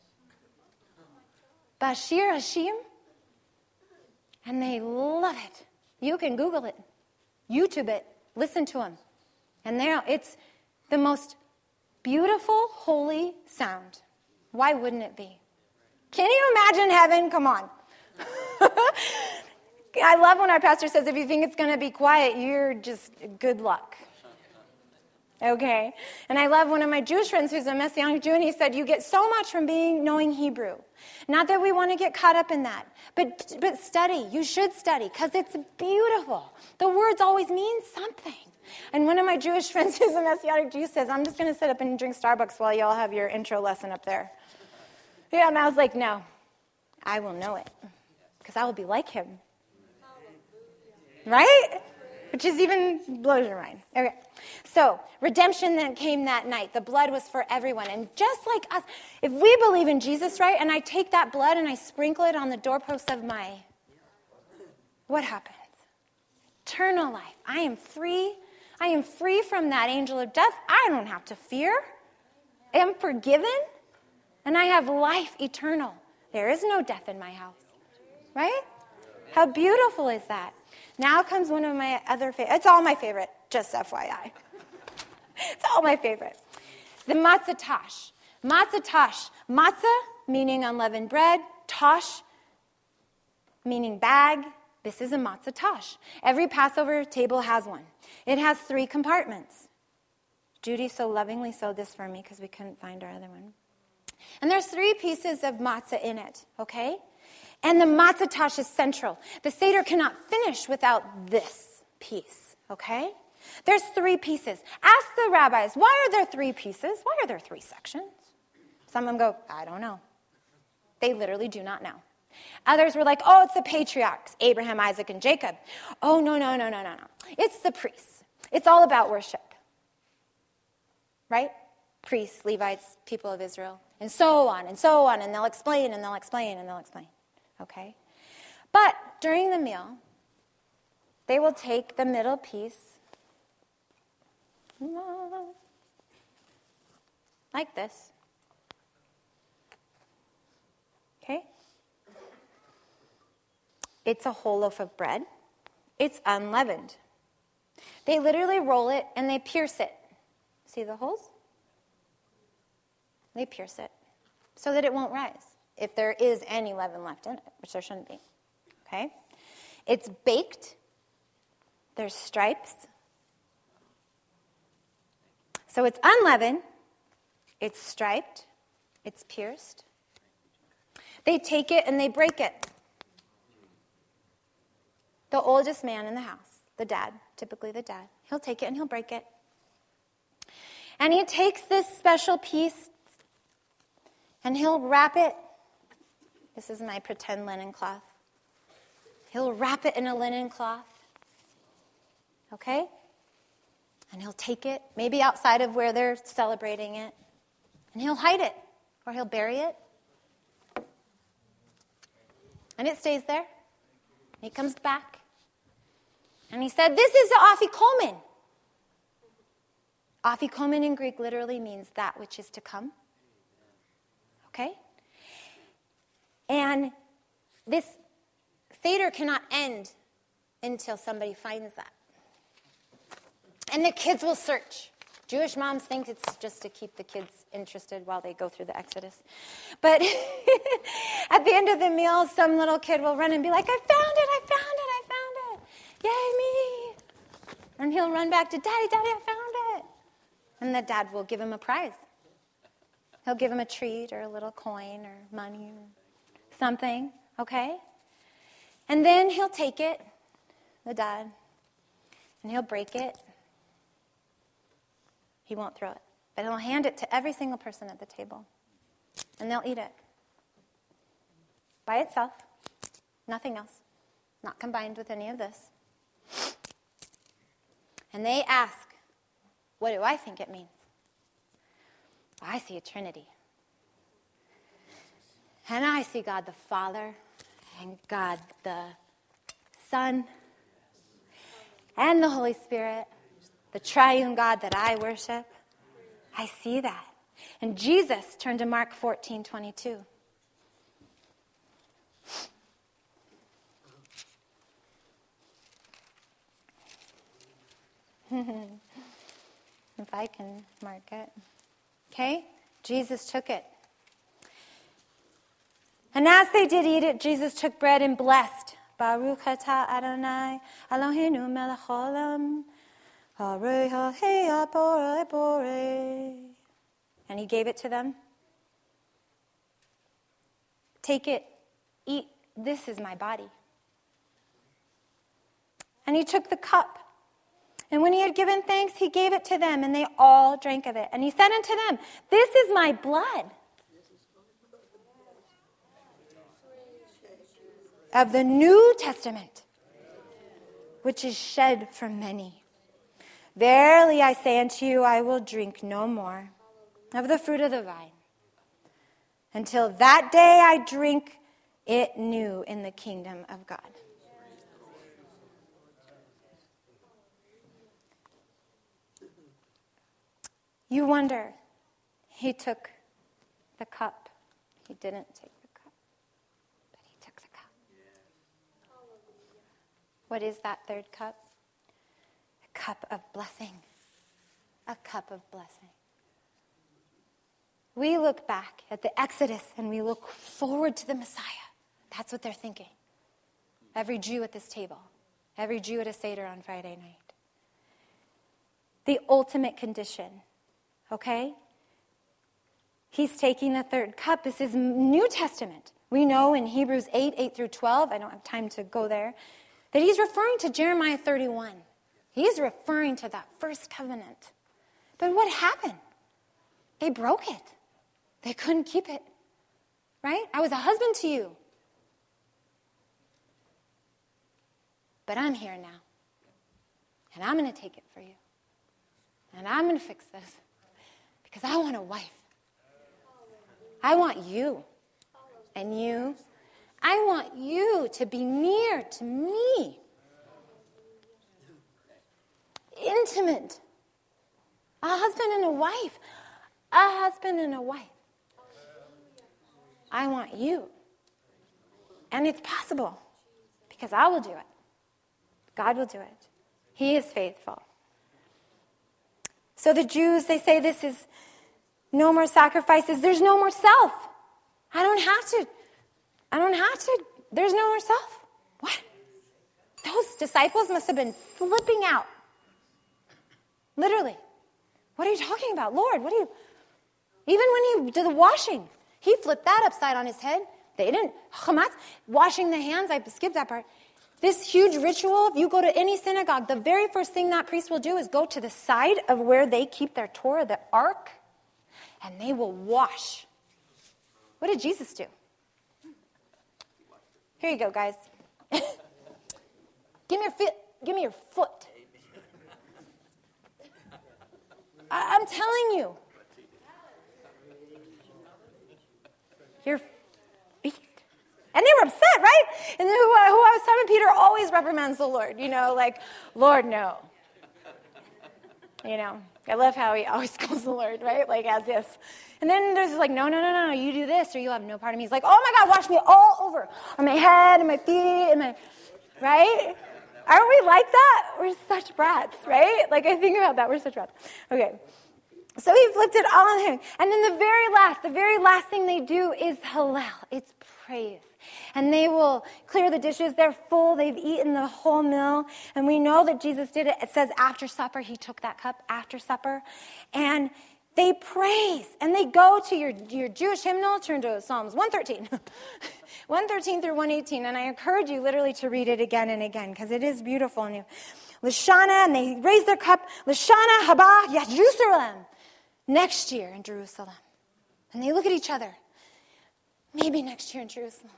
Bashir Hashim. And they love it. You can Google it. YouTube it. Listen to them. And there, it's the most beautiful, holy sound. Why wouldn't it be? Can you imagine heaven? Come on. I love when our pastor says, if you think it's going to be quiet, you're just good luck. Okay? And I love one of my Jewish friends who's a Messianic Jew, and he said, you get so much from being knowing Hebrew. Not that we want to get caught up in that, but but study. You should study, because it's beautiful. The words always mean something. And one of my Jewish friends who's a Messianic Jew says, I'm just going to sit up and drink Starbucks while y'all have your intro lesson up there. Yeah, and I was like, no, I will know it, because I will be like him. Right? Which is even blows your mind. Okay. So, redemption then came that night. The blood was for everyone. And just like us, if we believe in Jesus, right, and I take that blood and I sprinkle it on the doorpost of my, what happens? Eternal life. I am free. I am free from that angel of death. I don't have to fear. I am forgiven. And I have life eternal. There is no death in my house. Right? How beautiful is that? Now comes one of my other favorite. It's all my favorite, just F Y I. It's all my favorite. The matzah tash. Matzah tash. Matzah, meaning unleavened bread. Tash, meaning bag. This is a matzah tash. Every Passover table has one. It has three compartments. Judy so lovingly sewed this for me because we couldn't find our other one. And there's three pieces of matzah in it, okay? And the matzah tash is central. The Seder cannot finish without this piece, okay? There's three pieces. Ask the rabbis, why are there three pieces? Why are there three sections? Some of them go, I don't know. They literally do not know. Others were like, oh, it's the patriarchs, Abraham, Isaac, and Jacob. Oh, no, no, no, no, no, no. It's the priests. It's all about worship. Right? Priests, Levites, people of Israel, and so on, and so on, and they'll explain, and they'll explain, and they'll explain. Okay? But during the meal, they will take the middle piece like this. Okay? It's a whole loaf of bread. It's unleavened. They literally roll it and they pierce it. See the holes? They pierce it so that it won't rise, if there is any leaven left in it, which there shouldn't be. Okay? It's baked. There's stripes. So it's unleavened. It's striped. It's pierced. They take it and they break it. The oldest man in the house, the dad, typically the dad, he'll take it and he'll break it. And he takes this special piece and he'll wrap it. This is my pretend linen cloth. He'll wrap it in a linen cloth. Okay? And he'll take it, maybe outside of where they're celebrating it, and he'll hide it, or he'll bury it. And it stays there. He comes back. And he said, this is the afikomen. Afikomen in Greek literally means that which is to come. Okay? And this Seder cannot end until somebody finds that. And the kids will search. Jewish moms think it's just to keep the kids interested while they go through the Exodus. But at the end of the meal, some little kid will run and be like, I found it, I found it, I found it. Yay, me. And he'll run back to, Daddy, Daddy, I found it. And the dad will give him a prize. He'll give him a treat or a little coin or money or something, okay? And then he'll take it, the dad, and he'll break it. He won't throw it, but he'll hand it to every single person at the table, and they'll eat it by itself, nothing else, not combined with any of this. And they ask, what do I think it means? Well, I see a Trinity. And I see God the Father and God the Son and the Holy Spirit, the triune God that I worship. I see that. And Jesus turned to Mark fourteen twenty-two. If I can mark it. Okay? Jesus took it. And as they did eat it, Jesus took bread and blessed. Baruch atah Adonai Eloheinu melech haolam. And he gave it to them. Take it, eat, this is my body. And he took the cup. And when he had given thanks, he gave it to them, and they all drank of it. And he said unto them, this is my blood of the New Testament, which is shed for many. Verily I say unto you, I will drink no more of the fruit of the vine until that day I drink it new in the kingdom of God. You wonder, he took the cup. He didn't take the cup, but he took the cup. What is that third cup? A cup of blessing. A cup of blessing. We look back at the Exodus and we look forward to the Messiah. That's what they're thinking. Every Jew at this table. Every Jew at a Seder on Friday night. The ultimate condition. Okay? He's taking the third cup. This is New Testament. We know in Hebrews eight, eight through twelve, I don't have time to go there, that he's referring to Jeremiah thirty-one. He's referring to that first covenant. But what happened? They broke it. They couldn't keep it. Right? I was a husband to you. But I'm here now. And I'm going to take it for you. And I'm going to fix this. Because I want a wife. I want you. And you. I want you to be near to me. Intimate. A husband and a wife. A husband and a wife. I want you. And it's possible. Because I will do it. God will do it. He is faithful. So the Jews, they say this is no more sacrifices. There's no more self. I don't have to. I don't have to. There's no more self. What? Those disciples must have been flipping out. Literally. What are you talking about? Lord, what are you... Even when he did the washing, he flipped that upside on his head. They didn't. Chametz, washing the hands, I skipped that part. This huge ritual, if you go to any synagogue, the very first thing that priest will do is go to the side of where they keep their Torah, the ark, and they will wash. What did Jesus do? Here you go, guys. Give me your foot. Give me your foot. I- I'm telling you. Your feet. And they were upset, right? And then who, uh, who I was talking, Peter always reprimands the Lord. You know, like, Lord, no. You know, I love how he always calls the Lord, right? Like as if. And then there's like, no, no, no, no, no, you do this or you'll have no part of me. He's like, oh my God, wash me all over. On my head and my feet and my, right? Aren't we like that? We're such brats, right? Like I think about that, we're such brats. Okay. So he flipped it all on him. And then the very last, the very last thing they do is Hallel. It's praise. And they will clear the dishes. They're full. They've eaten the whole meal. And we know that Jesus did it. It says after supper, he took that cup after supper. And they praise. And they go to your, your Jewish hymnal. Turn to Psalms one thirteen. one thirteen through one eighteen. And I encourage you literally to read it again and again because it is beautiful. And you, Lashana, and they raise their cup. Lashana haba Jerusalem. Next year in Jerusalem. And they look at each other. Maybe next year in Jerusalem.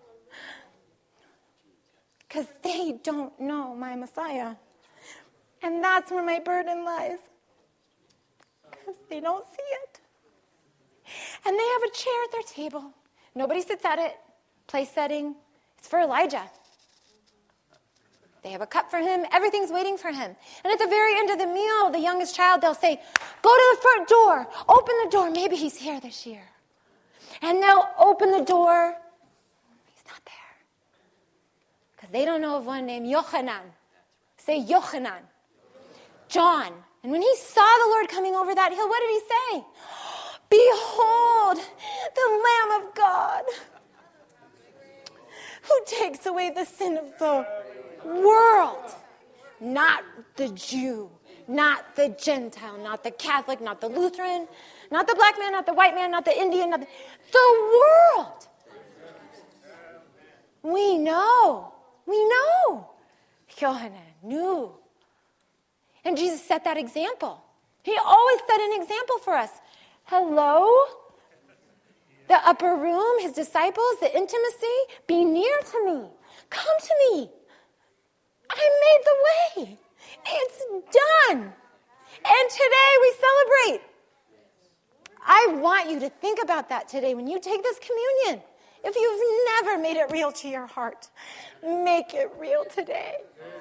Because they don't know my Messiah. And that's where my burden lies. Because they don't see it. And they have a chair at their table. Nobody sits at it. Place setting. It's for Elijah. They have a cup for him. Everything's waiting for him. And at the very end of the meal, the youngest child, they'll say, go to the front door. Open the door. Maybe he's here this year. And they'll open the door. He's not there. Because they don't know of one named Yochanan. Say Yochanan. John. And when he saw the Lord coming over that hill, what did he say? Behold, the Lamb of God who takes away the sin of the world. Not the Jew, not the Gentile, not the Catholic, not the Lutheran, not the black man, not the white man, not the Indian, not the, the world. We know. We know. Yohanan knew. And Jesus set that example. He always set an example for us. Hello? The upper room, his disciples, the intimacy, be near to me. Come to me. I made the way. It's done. And today we celebrate. I want you to think about that today when you take this communion. If you've never made it real to your heart, make it real today.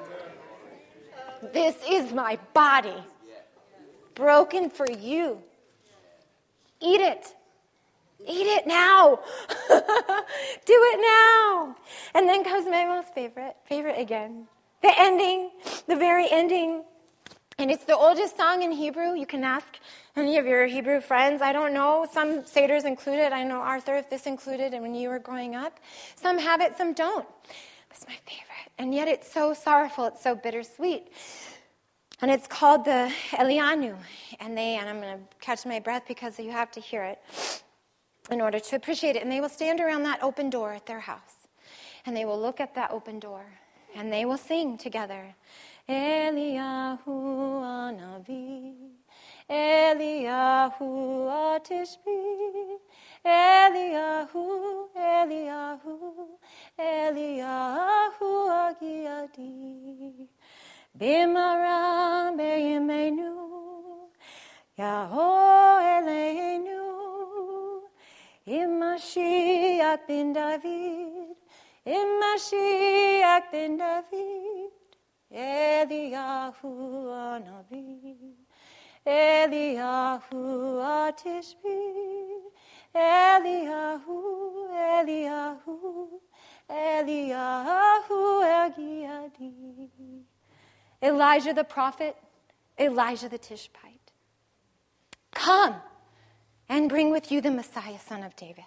This is my body, broken for you. Eat it. Eat it now. Do it now. And then comes my most favorite, favorite again. The ending, the very ending. And it's the oldest song in Hebrew. You can ask any of your Hebrew friends. I don't know. Some Seders included. I know, Arthur, if this included and when you were growing up. Some have it, some don't. It's my favorite. And yet it's so sorrowful. It's so bittersweet. And it's called the Elianu. And they, and I'm going to catch my breath because you have to hear it in order to appreciate it. And they will stand around that open door at their house. And they will look at that open door. And they will sing together. Eliyahu Anavi, Eliyahu Atishbi, Eliyahu, Eliyahu, Eliyahu Agiadi, Bimara Beyemenu, Yaho Eleinu, Imashiach bin David, Imashiach bin David, Eliyahu Anavi, Eliyahu Atishbi, Eliyahu, Eliyahu, Eliyahu Agiadi. Elijah the prophet, Elijah the Tishbite. Come and bring with you the Messiah, son of David.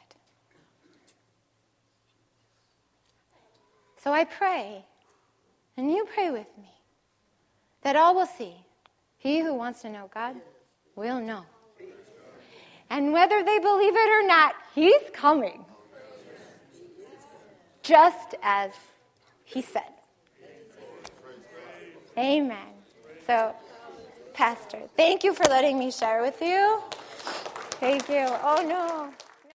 So I pray, and you pray with me, that all will see. He who wants to know God will know. And whether they believe it or not, he's coming. Just as he said. Amen. So, Pastor, thank you for letting me share with you. Thank you. Oh, no.